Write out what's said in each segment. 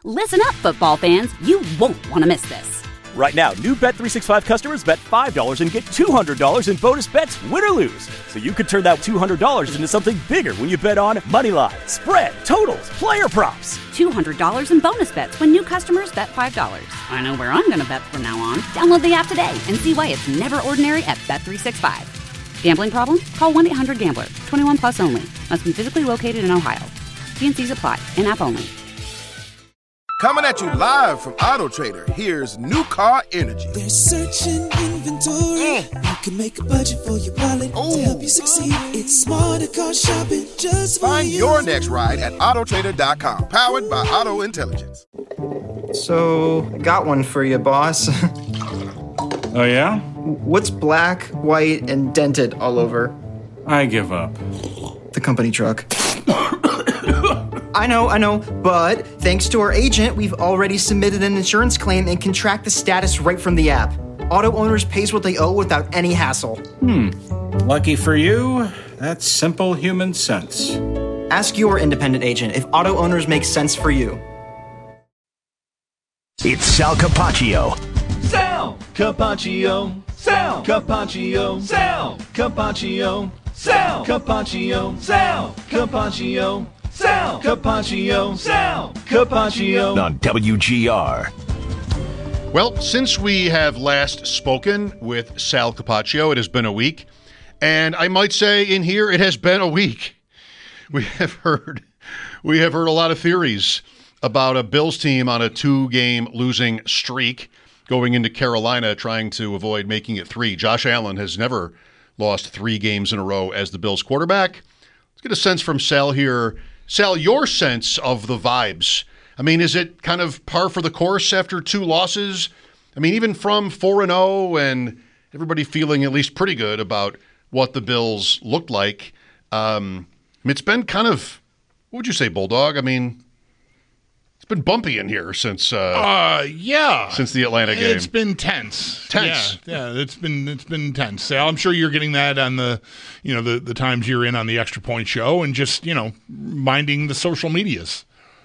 Listen up, football fans. You won't want to miss this. Right now, new Bet365 customers bet $5 and get $200 in bonus bets, win or lose. So you could turn that $200 into something bigger when you bet on money line, spread, totals, player props. $200 in bonus bets when new customers bet $5. I know where I'm going to bet from now on. Download the app today and see why it's never ordinary at Bet365. Gambling problem? Call 1-800-GAMBLER. 21 plus only. Must be physically located in Ohio. T&Cs apply. In-app only. Coming at you live from Auto Trader, here's New Car Energy. They're searching inventory. You can make a budget for your wallet to help you succeed. It's smarter car shopping just for Find you. your next ride at autotrader.com. Powered by Auto Intelligence. So, got one for you, boss. Oh, yeah? What's black, white, and dented all over? I give up. The company truck. I know, but thanks to our agent, we've already submitted an insurance claim and can track the status right from the app. Auto owners pays what they owe without any hassle. Lucky for you, that's simple human sense. Ask your independent agent if auto owners make sense for you. It's Sal Capaccio. Sal Capaccio. Sal Capaccio. Sal Capaccio. Sal Capaccio. Sal Capaccio. Sal Capaccio. Sal Capaccio. On WGR. Well, since we have last spoken with Sal Capaccio, it has been a week. And I might say in here, it has been a week. We have heard a lot of theories about a Bills team on a 2-game losing streak going into Carolina, trying to avoid making it 3. Josh Allen has never lost 3 games in a row as the Bills quarterback. Let's get a sense from Sal here. Sal, your sense of the vibes. I mean, is it kind of par for the course after 2 losses? I mean, even from 4-0 and everybody feeling at least pretty good about what the Bills looked like. It's been kind of, what would you say, Bulldog? I mean, it's been bumpy in here since since the Atlanta game. It's been tense. Tense. Yeah, it's been tense. Sal, I'm sure you're getting that on the times you're in on the Extra Point show and just, minding the social medias.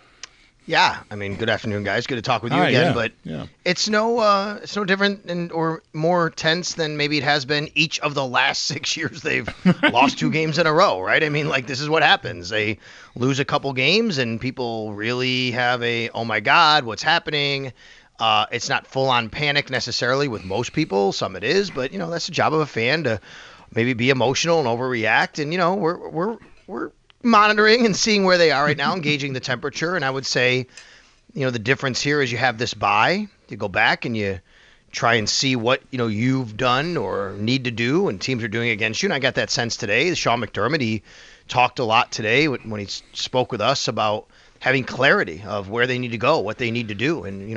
Yeah, I mean, good afternoon, guys. Good to talk with you again. Yeah, but yeah. It's no different or more tense than maybe it has been each of the last 6 years they've lost 2 games in a row, right? I mean, this is what happens. They lose a couple games, and people really have oh my God, what's happening? It's not full-on panic necessarily with most people. Some it is, but that's the job of a fan to maybe be emotional and overreact. And we're monitoring and seeing where they are right now, engaging the temperature. And I would say, the difference here is you have this bye. You go back and you try and see what, you've done or need to do and teams are doing against you. And I got that sense today. Sean McDermott, he talked a lot today when he spoke with us about having clarity of where they need to go, what they need to do. And,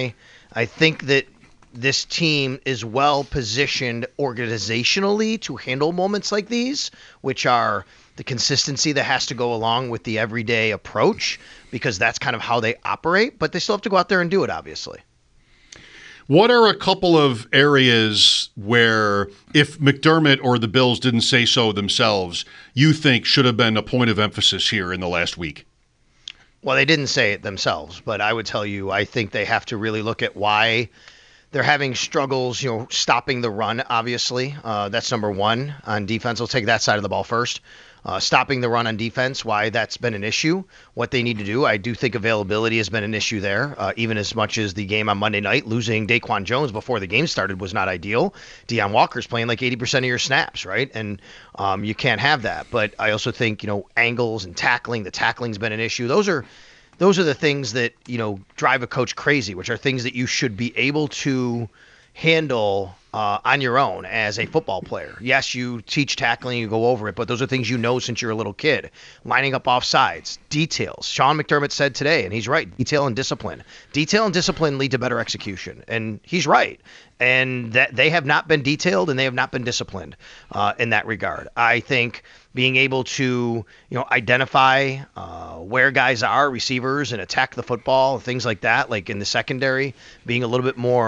I think that this team is well positioned organizationally to handle moments like these, which are the consistency that has to go along with the everyday approach, because that's kind of how they operate, but they still have to go out there and do it, obviously. What are a couple of areas where, if McDermott or the Bills didn't say so themselves, you think should have been a point of emphasis here in the last week? Well, they didn't say it themselves, but I would tell you, I think they have to really look at why they're having struggles, stopping the run, obviously. That's number one on defense. I'll take that side of the ball first. Stopping the run on defense, why that's been an issue, what they need to do. I do think availability has been an issue there, even as much as the game on Monday night, losing Daquan Jones before the game started was not ideal. Deion Walker's playing like 80% of your snaps, right? And you can't have that. But I also think, angles and tackling, the tackling's been an issue. Those are the things that, drive a coach crazy, which are things that you should be able to handle on your own as a football player. Yes, you teach tackling, you go over it, but those are things since you're a little kid. Lining up off sides, details. Sean McDermott said today, and he's right, detail and discipline. Detail and discipline lead to better execution, and he's right. And that they have not been detailed and they have not been disciplined in that regard. I think being able to, identify where guys are, receivers, and attack the football, things like that, like in the secondary, being a little bit more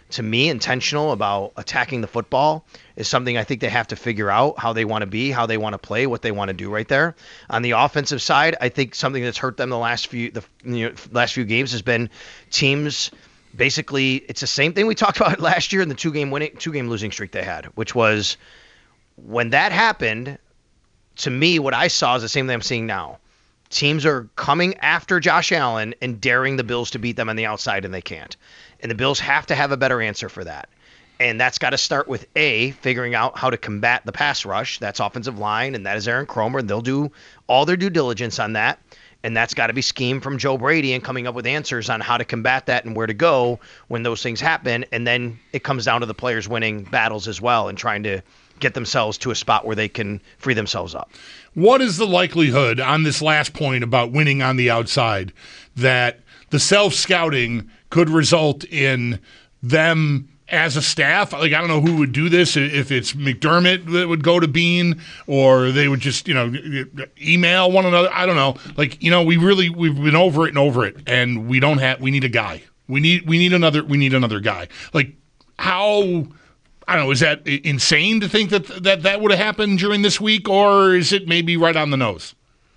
to me, intentional about attacking the football is something I think they have to figure out how they want to be, how they want to play, what they want to do right there. On the offensive side, I think something that's hurt them the last few games has been teams. Basically, it's the same thing we talked about last year in the two-game losing streak they had, which was when that happened. To me, what I saw is the same thing I'm seeing now. Teams are coming after Josh Allen and daring the Bills to beat them on the outside, and they can't. And the Bills have to have a better answer for that. And that's got to start with figuring out how to combat the pass rush. That's offensive line, and that is Aaron Kromer. They'll do all their due diligence on that. And that's got to be scheme from Joe Brady and coming up with answers on how to combat that and where to go when those things happen. And then it comes down to the players winning battles as well and trying to get themselves to a spot where they can free themselves up. What is the likelihood on this last point about winning on the outside that the self-scouting could result in them as a staff? Like, I don't know who would do this, if it's McDermott that would go to Bean or they would just, email one another. I don't know. Like, we've been over it and we need a guy. We need another guy. Like, how, I don't know, is that insane to think that would have happened during this week, or is it maybe right on the nose?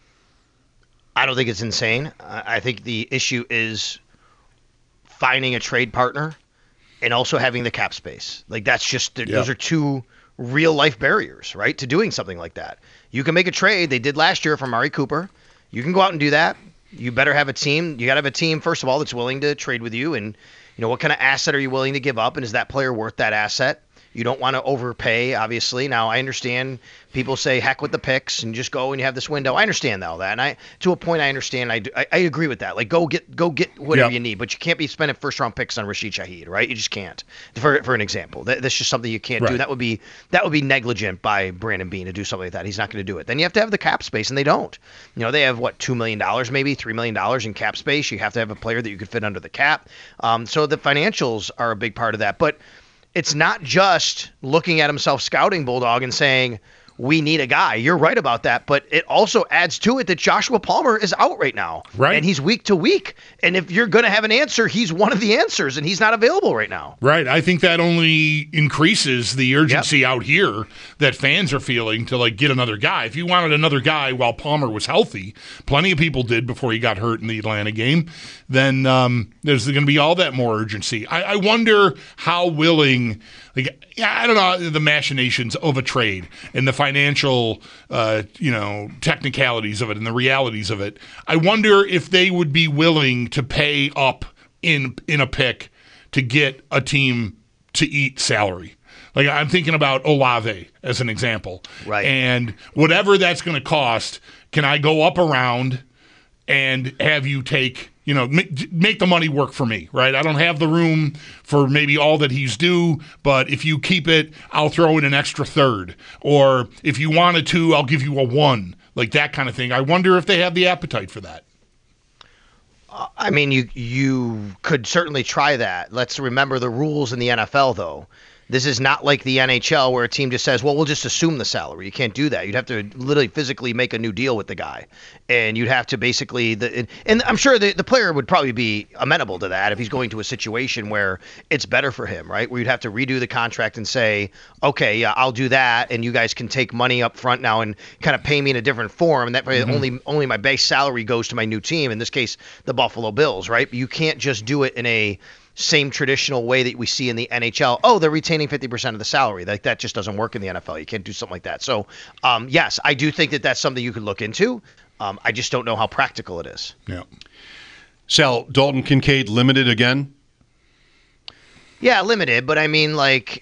I don't think it's insane. I think the issue is finding a trade partner and also having the cap space. Like, that's just, those are two real life barriers, right, to doing something like that. You can make a trade. They did last year for Amari Cooper. You can go out and do that. You better have a team. You got to have a team, first of all, that's willing to trade with you. And, what kind of asset are you willing to give up? And is that player worth that asset? You don't want to overpay, obviously. Now, I understand people say, heck with the picks and just go and you have this window. I understand all that. And to a point, I understand. I agree with that. Like, go get whatever you need. But you can't be spending first-round picks on Rashid Shaheed, right? You just can't. For an example. That's just something you can't do. That would be negligent by Brandon Beane to do something like that. He's not going to do it. Then you have to have the cap space, and they don't. They have, $2 million maybe, $3 million in cap space. You have to have a player that you could fit under the cap. So the financials are a big part of that. But it's not just looking at himself scouting, Bulldog, and saying, we need a guy. You're right about that, but it also adds to it that Joshua Palmer is out right now. Right. And he's week to week. And if you're going to have an answer, he's one of the answers, and he's not available right now. Right. I think that only increases the urgency out here that fans are feeling to, get another guy. If you wanted another guy while Palmer was healthy, plenty of people did before he got hurt in the Atlanta game, then there's going to be all that more urgency. I wonder how willing, I don't know, the machinations of a trade and the financial, technicalities of it and the realities of it. I wonder if they would be willing to pay up in a pick to get a team to eat salary. Like, I'm thinking about Olave as an example. Right. And whatever that's going to cost, can I go up around and have you take, make the money work for me, right? I don't have the room for maybe all that he's due, but if you keep it, I'll throw in an extra third. Or if you wanted to, I'll give you a 1, like that kind of thing. I wonder if they have the appetite for that. I mean, you could certainly try that. Let's remember the rules in the NFL, though. This is not like the NHL where a team just says, well, we'll just assume the salary. You can't do that. You'd have to literally physically make a new deal with the guy. And you'd have to basically and I'm sure the player would probably be amenable to that if he's going to a situation where it's better for him, right? Where you'd have to redo the contract and say, okay, yeah, I'll do that. And you guys can take money up front now and kind of pay me in a different form. And that only my base salary goes to my new team. In this case, the Buffalo Bills, right? But you can't just do it in a same traditional way that we see in the NHL. Oh, they're retaining 50% of the salary. Like, that just doesn't work in the NFL. You can't do something like that. So, yes, I do think that that's something you could look into. I just don't know how practical it is. Yeah. Sal, Dalton Kincaid limited again? Yeah, limited, but I mean,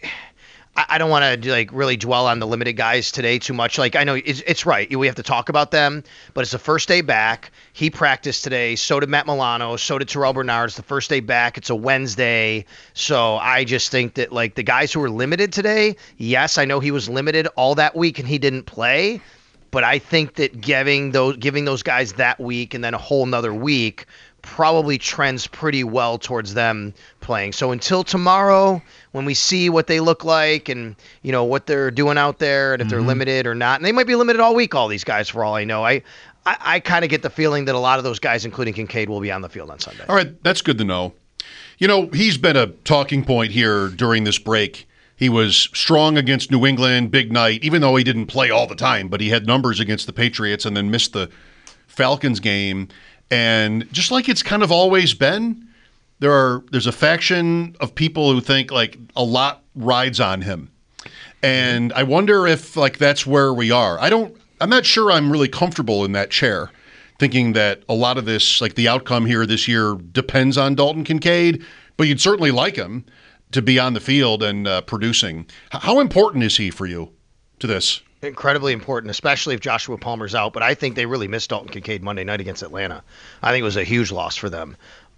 I don't want to really dwell on the limited guys today too much. I know it's right. We have to talk about them, but it's the first day back. He practiced today. So did Matt Milano. So did Terrell Bernard. It's the first day back. It's a Wednesday. So I just think that the guys who were limited today, yes, I know he was limited all that week and he didn't play, but I think that giving those guys that week and then a whole nother week probably trends pretty well towards them playing. So until tomorrow, when we see what they look like and, what they're doing out there and if they're limited or not, and they might be limited all week, all these guys, for all I know. I kind of get the feeling that a lot of those guys, including Kincaid, will be on the field on Sunday. All right, that's good to know. You know, he's been a talking point here during this break. He was strong against New England, big night, even though he didn't play all the time, but he had numbers against the Patriots and then missed the Falcons game. And just like it's kind of always been, there's a faction of people who think like a lot rides on him. And I wonder if like that's where we are. I'm not sure I'm really comfortable in that chair, thinking that a lot of this, like the outcome here this year, depends on Dalton Kincaid, but you'd certainly like him to be on the field and producing. How important is he for you to this? Incredibly important, especially if Joshua Palmer's out. But I think they really missed Dalton Kincaid Monday night against Atlanta. I think it was a huge loss for them.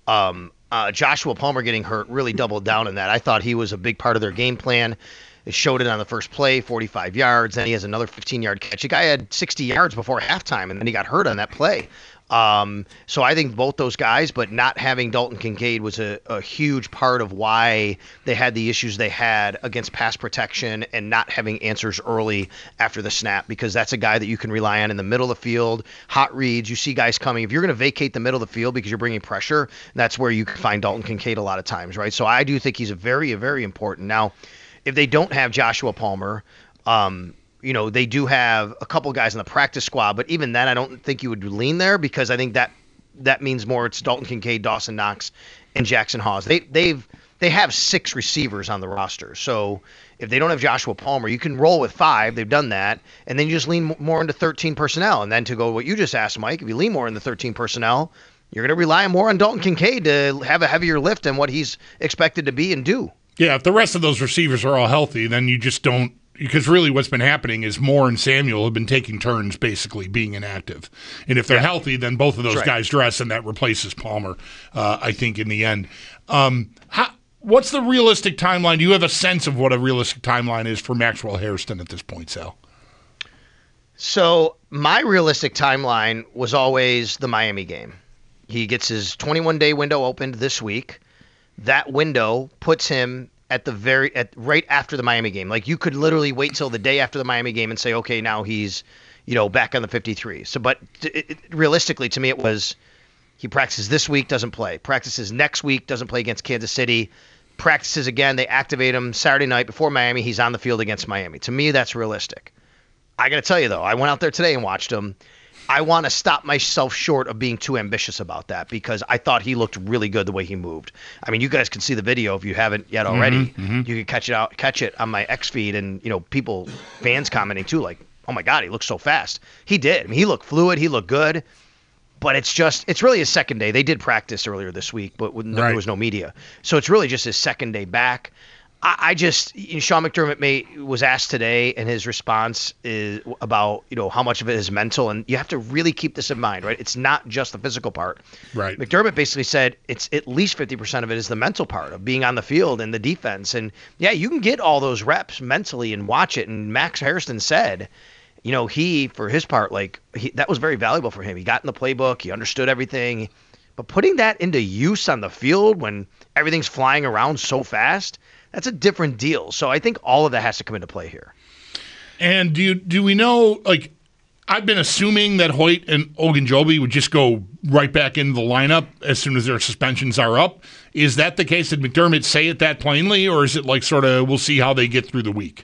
Joshua Palmer getting hurt really doubled down in that. I thought he was a big part of their game plan. They showed it on the first play, 45 yards. Then he has another 15-yard catch. The guy had 60 yards before halftime, and then he got hurt on that play. So I think both those guys, but not having Dalton Kincaid was a huge part of why they had the issues they had against pass protection and not having answers early after the snap, because that's a guy that you can rely on in the middle of the field. Hot reads, you see guys coming. If you're going to vacate the middle of the field because you're bringing pressure, that's where you can find Dalton Kincaid a lot of times, right? So I do think he's very, very important. Now, if they don't have Joshua Palmer, they do have a couple guys in the practice squad, but even then I don't think you would lean there, because I think that means more it's Dalton Kincaid, Dawson Knox, and Jackson Hawes. They have 6 receivers on the roster. So if they don't have Joshua Palmer, you can roll with 5. They've done that. And then you just lean more into 13 personnel. And then to go what you just asked, Mike, if you lean more into 13 personnel, you're going to rely more on Dalton Kincaid to have a heavier lift than what he's expected to be and do. Yeah, if the rest of those receivers are all healthy, then you just don't. Because really what's been happening is Moore and Samuel have been taking turns basically being inactive. And if they're healthy, then both of those guys dress, and that replaces Palmer, I think, in the end. What's the realistic timeline? Do you have a sense of what a realistic timeline is for Maxwell Hairston at this point, Sal? So my realistic timeline was always the Miami game. He gets his 21-day window opened this week. That window puts him at right after the Miami game. Like, you could literally wait till the day after the Miami game and say, okay, now he's, back on the 53. So, but realistically, to me, it was he practices this week, doesn't play. Practices next week, doesn't play against Kansas City. Practices again, they activate him Saturday night before Miami. He's on the field against Miami. To me, that's realistic. I got to tell you, though, I went out there today and watched him. I want to stop myself short of being too ambitious about that, because I thought he looked really good the way he moved. I mean, you guys can see the video if you haven't yet already. Mm-hmm. You can catch it on my X feed, and fans commenting too, like, "Oh my God, he looks so fast." He did. I mean, he looked fluid. He looked good. But it's really his second day. They did practice earlier this week, but there was no media, so it's really just his second day back. Sean McDermott was asked today, and his response is about, how much of it is mental. And you have to really keep this in mind, right? It's not just the physical part. Right. McDermott basically said it's at least 50% of it is the mental part of being on the field and the defense. And yeah, you can get all those reps mentally and watch it. And Max Hairston said, he, for his part, that was very valuable for him. He got in the playbook. He understood everything. But putting that into use on the field when everything's flying around so fast, that's a different deal. So I think all of that has to come into play here. And do we know, I've been assuming that Hoyt and Ogunjobi would just go right back into the lineup as soon as their suspensions are up. Is that the case? Did McDermott say it that plainly, or is it we'll see how they get through the week?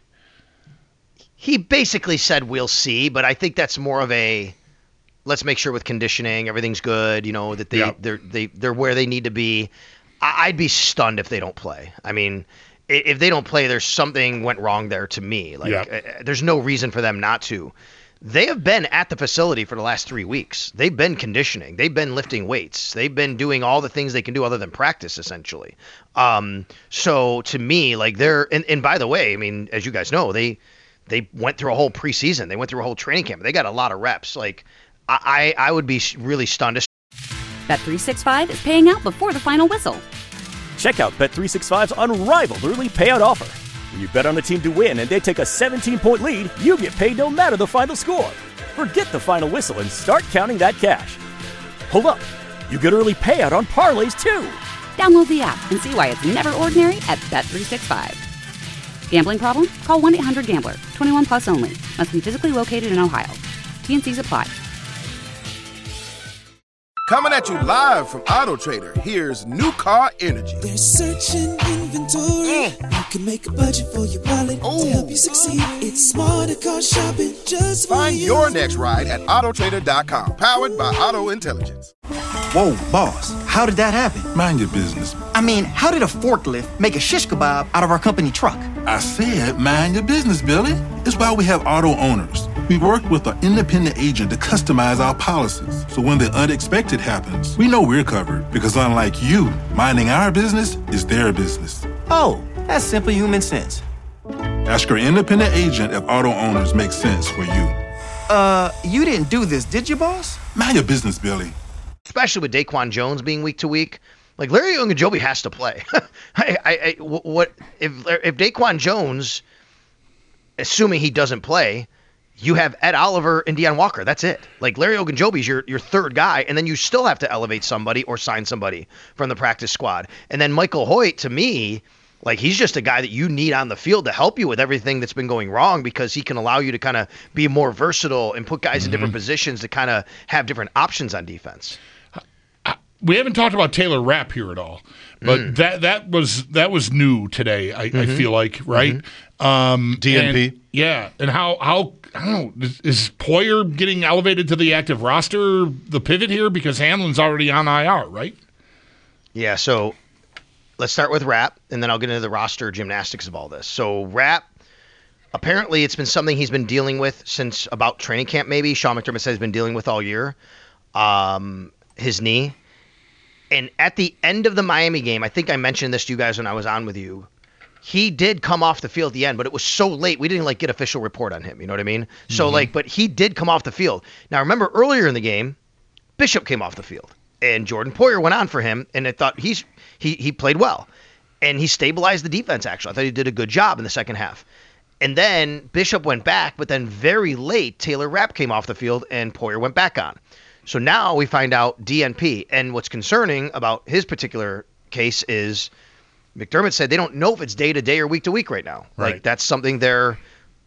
He basically said we'll see, but I think that's more of a let's make sure with conditioning everything's good, that they're where they need to be. I'd be stunned if they don't play. I mean, if they don't play, there's something went wrong there to me. There's no reason for them not to. They have been at the facility for the last 3 weeks. They've been conditioning. They've been lifting weights. They've been doing all the things they can do other than practice, essentially. So to me, they're and by the way, I mean, as you guys know, they went through a whole preseason. They went through a whole training camp. They got a lot of reps. I would be really stunned. Bet365 is paying out before the final whistle. Check out Bet365's unrivaled early payout offer. When you bet on a team to win and they take a 17-point lead, you get paid no matter the final score. Forget the final whistle and start counting that cash. Hold up. You get early payout on parlays, too. Download the app and see why it's never ordinary at Bet365. Gambling problem? Call 1-800-GAMBLER. 21 plus only. Must be physically located in Ohio. T&Cs apply. Coming at you live from Auto Trader, here's New Car Energy. They're searching inventory. You can make a budget for your wallet to help you succeed. It's smarter car shopping just for Find you. your next ride at autotrader.com, powered by Auto Intelligence. Whoa, boss, how did that happen? Mind your business. I mean, how did a forklift make a shish kebab out of our company truck? I said mind your business, Billy. It's why we have auto owners. We work with an independent agent to customize our policies. So when the unexpected happens, we know we're covered. Because unlike you, minding our business is their business. Oh, that's simple human sense. Ask your independent agent if auto owners make sense for you. You didn't do this, did you, boss? Mind your business, Billy. Especially with Daquan Jones being week to week. Like, Larry Ogunjobi has to play. What if Daquan Jones, assuming he doesn't play, you have Ed Oliver and Deion Walker. That's it. Like, Larry Ogunjobi's your third guy, and then you still have to elevate somebody or sign somebody from the practice squad. And then Michael Hoyt, to me, like, he's just a guy that you need on the field to help you with everything that's been going wrong, because he can allow you to kind of be more versatile and put guys in different positions to kind of have different options on defense. We haven't talked about Taylor Rapp here at all, but that was new today. I feel like, right? DNP, and how I don't know, is Poyer getting elevated to the active roster the pivot here, because Hamlin's already on IR, right? Yeah. So let's start with Rapp, and then I'll get into the roster gymnastics of all this. So Rapp, apparently it's been something he's been dealing with since about training camp. Maybe Sean McDermott said he's been dealing with all year. His knee. And at the end of the Miami game, I think I mentioned this to you guys when I was on with you, he did come off the field at the end, but it was so late, we didn't get official report on him. You know what I mean? So but he did come off the field. Now, remember earlier in the game, Bishop came off the field, and Jordan Poyer went on for him, and I thought he played well, and he stabilized the defense. Actually, I thought he did a good job in the second half. And then Bishop went back, but then very late, Taylor Rapp came off the field, and Poyer went back on. So now we find out DNP. And what's concerning about his particular case is McDermott said they don't know if it's day to day or week to week right now. Right. Like, that's something they're,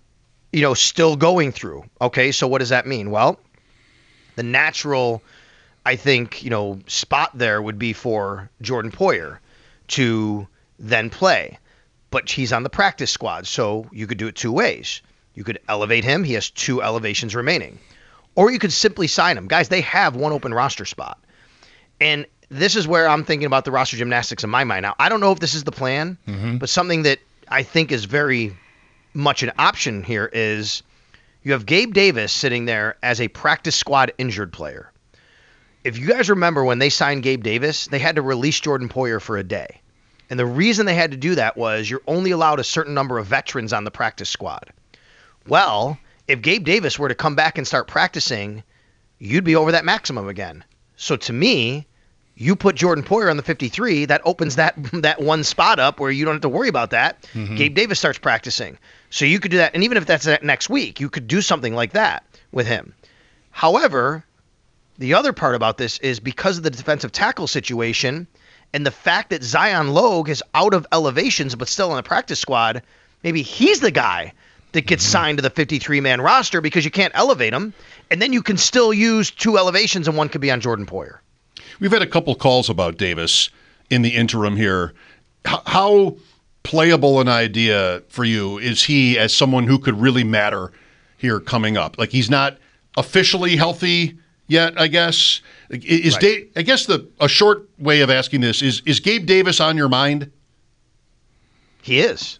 still going through. Okay, so what does that mean? Well, the natural, I think, spot there would be for Jordan Poyer to then play. But he's on the practice squad, so you could do it two ways. You could elevate him. He has 2 elevations remaining. Or you could simply sign him. Guys, they have one open roster spot. And this is where I'm thinking about the roster gymnastics in my mind. Now, I don't know if this is the plan, but something that I think is very much an option here is you have Gabe Davis sitting there as a practice squad injured player. If you guys remember when they signed Gabe Davis, they had to release Jordan Poyer for a day. And the reason they had to do that was you're only allowed a certain number of veterans on the practice squad. Well, if Gabe Davis were to come back and start practicing, you'd be over that maximum again. So to me, you put Jordan Poyer on the 53, that opens that one spot up where you don't have to worry about that. Gabe Davis starts practicing. So you could do that. And even if that's next week, you could do something like that with him. However, the other part about this is because of the defensive tackle situation and the fact that Zion Logue is out of elevations but still on the practice squad, maybe he's the guy that gets signed to the 53-man roster because you can't elevate him, and then you can still use 2 elevations and one could be on Jordan Poyer. We've had a couple calls about Davis in the interim here. How playable an idea for you is he as someone who could really matter here coming up? Like, he's not officially healthy yet, I guess. Is right. I guess a short way of asking this is Gabe Davis on your mind? He is,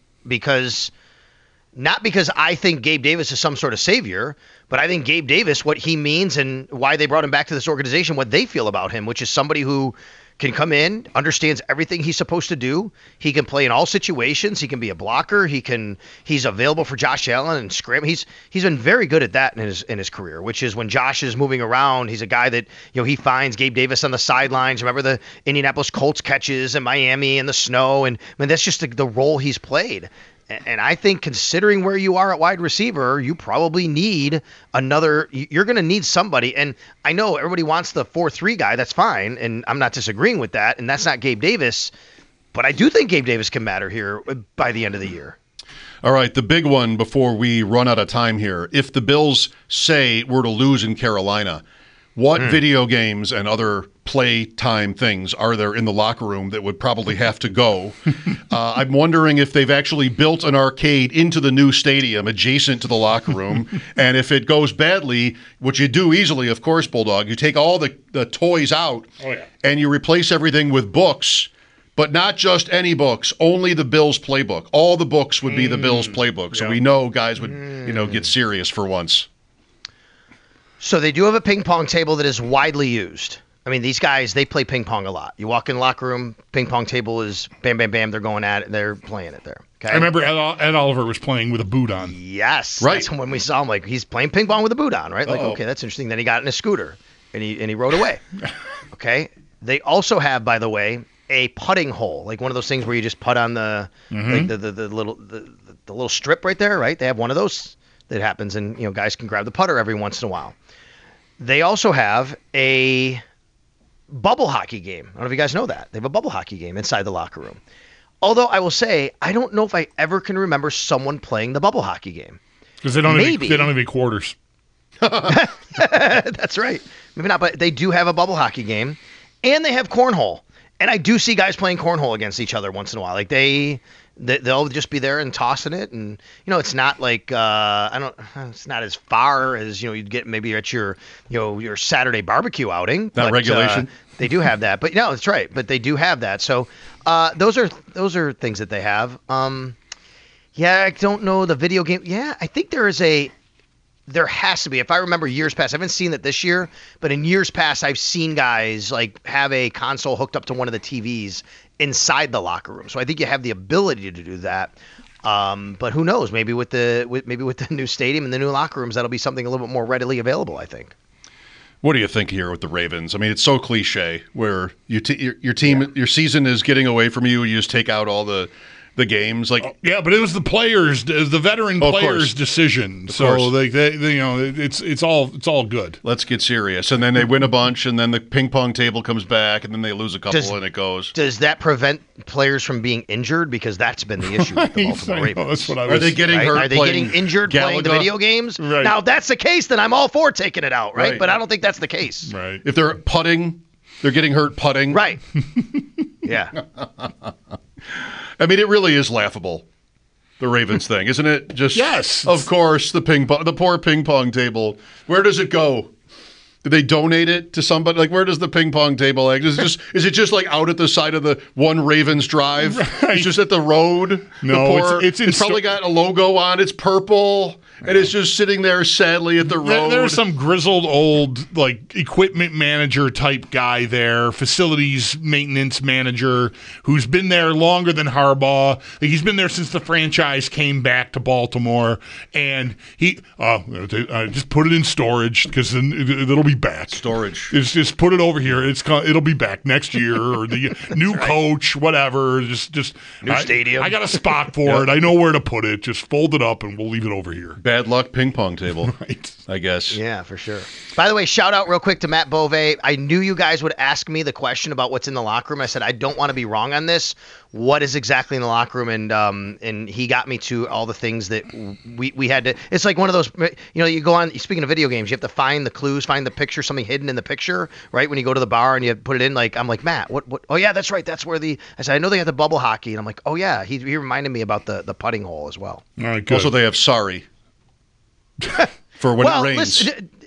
not because I think Gabe Davis is some sort of savior, but I think Gabe Davis, what he means and why they brought him back to this organization, what they feel about him, which is somebody who can come in, understands everything he's supposed to do. He can play in all situations. He can be a blocker. He's available for Josh Allen and scram. He's been very good at that in his career, which is when Josh is moving around, he's a guy that, he finds Gabe Davis on the sidelines. Remember the Indianapolis Colts catches in Miami in the snow, and that's just the role he's played. And I think considering where you are at wide receiver, you probably need you're going to need somebody. And I know everybody wants the 4-3 guy. That's fine. And I'm not disagreeing with that. And that's not Gabe Davis. But I do think Gabe Davis can matter here by the end of the year. All right, the big one before we run out of time here. If the Bills say we're to lose in Carolina, what video games and other playtime things are there in the locker room that would probably have to go. I'm wondering if they've actually built an arcade into the new stadium adjacent to the locker room. And if it goes badly, which you do easily, of course, Bulldog, you take all the toys out and you replace everything with books. But not just any books, only the Bills playbook. All the books would be the Bills playbook. So we know guys would, get serious for once. So they do have a ping pong table that is widely used. I mean, these guys, they play ping pong a lot. You walk in the locker room, ping pong table is bam, bam, bam. They're going at it. They're playing it there. Okay? I remember Ed Oliver was playing with a boot on. Yes. Right. That's when we saw him, like, he's playing ping pong with a boot on, right? Like, okay, that's interesting. Then he got in a scooter, and he rode away. Okay? They also have, by the way, a putting hole, like one of those things where you just putt on the like the little strip right there, right? They have one of those that happens, and guys can grab the putter every once in a while. They also have a bubble hockey game. I don't know if you guys know that. They have a bubble hockey game inside the locker room. Although I will say, I don't know if I ever can remember someone playing the bubble hockey game. Because they don't have any quarters. That's right. Maybe not, but they do have a bubble hockey game, and they have cornhole. And I do see guys playing cornhole against each other once in a while. Like they'll just be there and tossing it, and it's not like it's not as far as you'd get maybe at your your Saturday barbecue outing. Not regulation. They do have that, but no, that's right. But they do have that. So those are things that they have. Yeah, I don't know the video game. Yeah, I think there has to be. If I remember years past, I haven't seen it this year, but in years past, I've seen guys like have a console hooked up to one of the TVs inside the locker room. So I think you have the ability to do that. But who knows? Maybe with the new stadium and the new locker rooms, that'll be something a little bit more readily available, I think. What do you think here with the Ravens? I mean, it's so cliche where your team, your season is getting away from you. You just take out all the games, like but it was the players, the veteran players' decision. So it's all good. Let's get serious. And then they win a bunch, and then the ping pong table comes back, and then they lose a couple, and it goes. Does that prevent players from being injured? Because that's been the issue with the Baltimore Ravens. That's what I was. Are they getting hurt? Are they getting injured playing the video games? Right. Now, if that's the case, then I'm all for taking it out, right? But I don't think that's the case. Right. If they're putting, they're getting hurt putting. Right. Yeah. I mean, it really is laughable, the Ravens thing, isn't it? Just yes. Of course, the poor ping pong table. Where does it go? Do they donate it to somebody? Like, where does the ping pong table? Like, is it just like out at the side of the one Ravens drive? Right. It's just at the road. No, it's probably got a logo on. It's purple. And it's just sitting there sadly at the road. There's some grizzled old equipment manager type guy there, facilities maintenance manager, who's been there longer than Harbaugh. He's been there since the franchise came back to Baltimore, and he just put it in storage because it'll be back. Storage. Just put it over here. It'll be back next year, or the new coach, whatever. Just new stadium. I got a spot for it. I know where to put it. Just fold it up, and we'll leave it over here. Bad luck ping pong table, right? I guess. Yeah, for sure. By the way, shout out real quick to Matt Bove. I knew you guys would ask me the question about what's in the locker room. I said I don't want to be wrong on this. What is exactly in the locker room? And he got me to all the things that we had to. It's like one of those. You go on. Speaking of video games, you have to find the clues, find the picture, something hidden in the picture, right? When you go to the bar and you put it in, like I'm like Matt. What? Oh yeah, that's right. That's where I said I know they have the bubble hockey, and I'm like, oh yeah. He reminded me about the putting hole as well. All right, good. Also, they have sorry. For when it rains.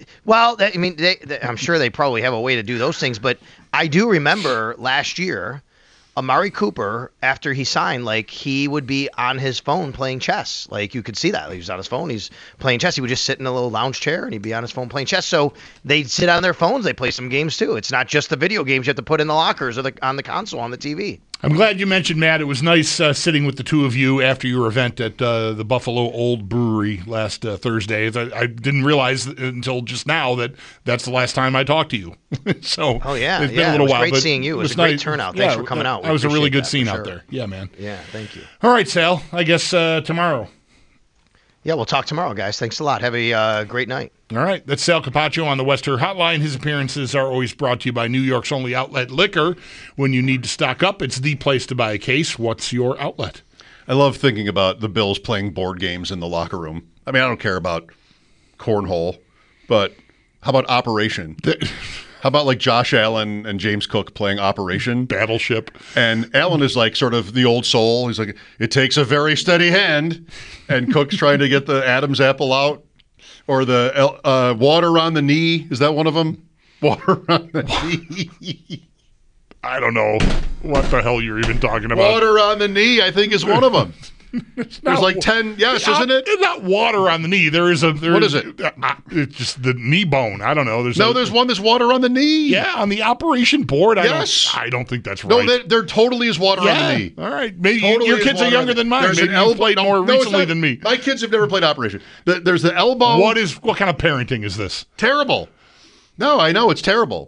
I'm sure they probably have a way to do those things, but I do remember last year, Amari Cooper, after he signed, he would be on his phone playing chess. You could see that. He was on his phone. He's playing chess. He would just sit in a little lounge chair, and he'd be on his phone playing chess. So they'd sit on their phones. They play some games, too. It's not just the video games you have to put in the lockers or on the console on the TV. I'm glad you mentioned, Matt. It was nice sitting with the two of you after your event at the Buffalo Old Brewery last Thursday. I didn't realize until just now that that's the last time I talked to you. So oh yeah, it's been a little while. It was great seeing you. It was a great turnout. Thanks for coming out. That was a really good scene out there. Yeah, man. Yeah, thank you. All right, Sal. I guess tomorrow. Yeah, we'll talk tomorrow, guys. Thanks a lot. Have a great night. All right. That's Sal Capaccio on the Wester Hotline. His appearances are always brought to you by New York's only outlet liquor. When you need to stock up, it's the place to buy a case. What's your outlet? I love thinking about the Bills playing board games in the locker room. I mean, I don't care about cornhole, but how about Operation? How about like Josh Allen and James Cook playing Operation Battleship? And Allen is like sort of the old soul. He's like, it takes a very steady hand. And Cook's trying to get the Adam's apple out. Or the water on the knee. Is that one of them? Water on the knee. I don't know what the hell you're even talking about. Water on the knee, I think, is one of them. There's like 10. Yes, isn't it? It's not water on the knee. What is it? It's just the knee bone. I don't know. There's one that's water on the knee. Yeah, on the operation board. Yes. I don't think that's right. No, there totally is water on the knee. All right. Maybe Totally your kids are younger than mine. Maybe you played more recently than me. My kids have never played Operation. There's the elbow. What kind of parenting is this? Terrible. No, I know. It's terrible.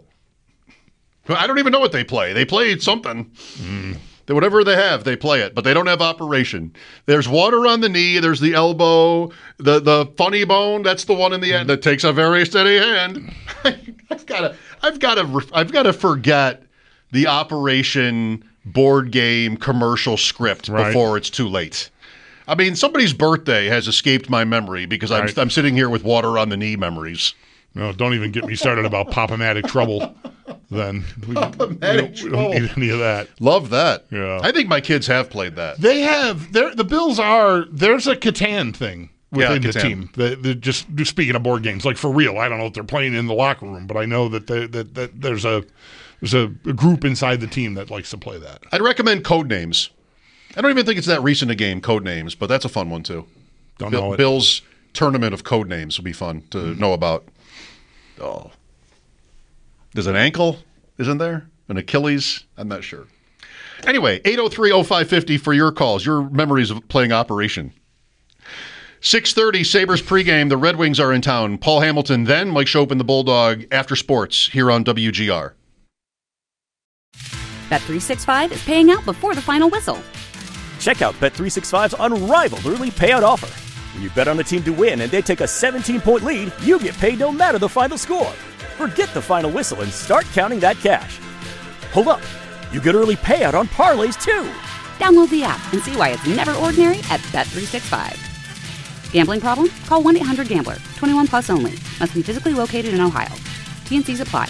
I don't even know what they play. They play something. Whatever they have, they play it, but they don't have Operation. There's water on the knee. There's the elbow, the funny bone. That's the one in the end that takes a very steady hand. I've got to forget the Operation board game commercial script before it's too late. I mean, somebody's birthday has escaped my memory because I'm sitting here with water on the knee memories. No, don't even get me started about Pop-O-Matic trouble. Then we don't need any of that. Love that. Yeah, I think my kids have played that. They have. The Bills are. There's a Catan thing within the team. They're just speaking of board games, like for real. I don't know if they're playing in the locker room, but I know that there's a group inside the team that likes to play that. I'd recommend Codenames. I don't even think it's that recent a game, Codenames, but that's a fun one too. Don't know it. Bills tournament of Codenames would be fun to know about. Oh. There's an ankle, isn't there? An Achilles? I'm not sure. Anyway, 803-0550 for your calls, your memories of playing Operation. 6:30, Sabres pregame. The Red Wings are in town. Paul Hamilton, then Mike Schopp and the Bulldog after sports here on WGR. Bet365 is paying out before the final whistle. Check out Bet365's unrivaled early payout offer. When you bet on a team to win and they take a 17-point lead, you get paid no matter the final score. Forget the final whistle and start counting that cash. Hold up. You get early payout on parlays, too. Download the app and see why it's never ordinary at Bet365. Gambling problem? Call 1-800-GAMBLER. 21 plus only. Must be physically located in Ohio. T&Cs apply.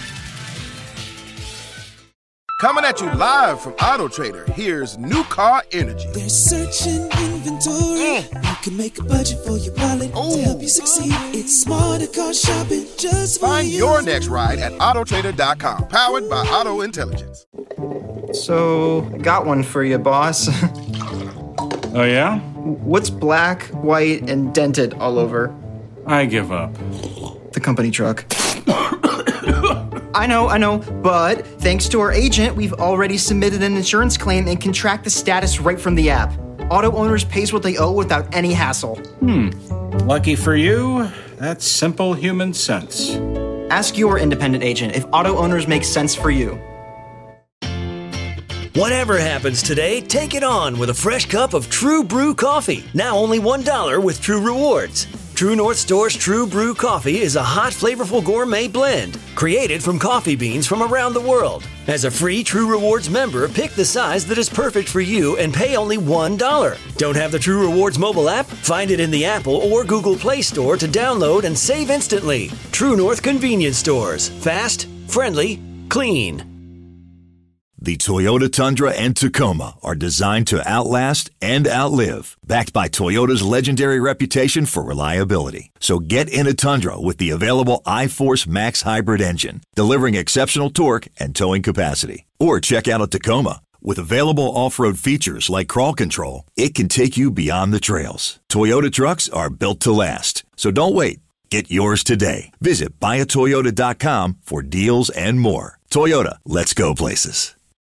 Coming at you live from Auto Trader, here's New Car Energy. They're searching inventory. You can make a budget for your wallet to help you succeed. It's smarter car shopping just for Find you. your next ride at autotrader.com. Powered by Auto Intelligence. So, got one for you, boss. Oh, yeah? What's black, white, and dented all over? I give up. The company truck. I know, but thanks to our agent, we've already submitted an insurance claim and can track the status right from the app. Auto owners pays what they owe without any hassle. Lucky for you, that's simple human sense. Ask your independent agent if auto owners make sense for you. Whatever happens today, take it on with a fresh cup of True Brew coffee. Now only $1 with True Rewards. True North Store's True Brew coffee is a hot, flavorful gourmet blend created from coffee beans from around the world. As a free True Rewards member, pick the size that is perfect for you and pay only $1. Don't have the True Rewards mobile app? Find it in the Apple or Google Play Store to download and save instantly. True North Convenience Stores. Fast, friendly, clean. The Toyota Tundra and Tacoma are designed to outlast and outlive, backed by Toyota's legendary reputation for reliability. So get in a Tundra with the available iForce Max hybrid engine, delivering exceptional torque and towing capacity. Or check out a Tacoma. With available off-road features like crawl control, it can take you beyond the trails. Toyota trucks are built to last. So don't wait. Get yours today. Visit buyatoyota.com for deals and more. Toyota, let's go places.